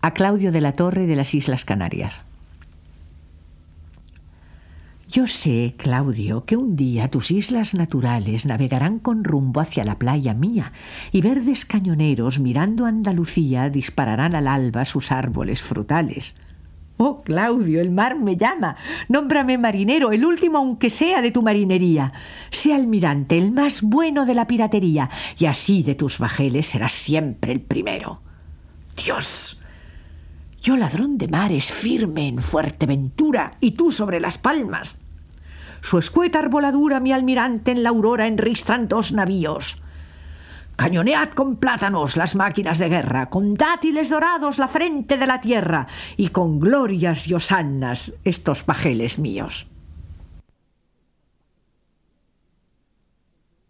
A Claudio de la Torre de las Islas Canarias. Yo sé, Claudio, que un día tus islas naturales navegarán con rumbo hacia la playa mía y verdes cañoneros mirando a Andalucía dispararán al alba sus árboles frutales. Oh, Claudio, el mar me llama. Nómbrame marinero, el último aunque sea de tu marinería. Sé almirante, el más bueno de la piratería, y así de tus bajeles serás siempre el primero. Dios, yo ladrón de mares firme en Fuerteventura y tú sobre las palmas. Su escueta arboladura mi almirante en la aurora enristran 2 navíos. Cañonead con plátanos las máquinas de guerra, con dátiles dorados la frente de la tierra y con glorias y hosanas estos bajeles míos.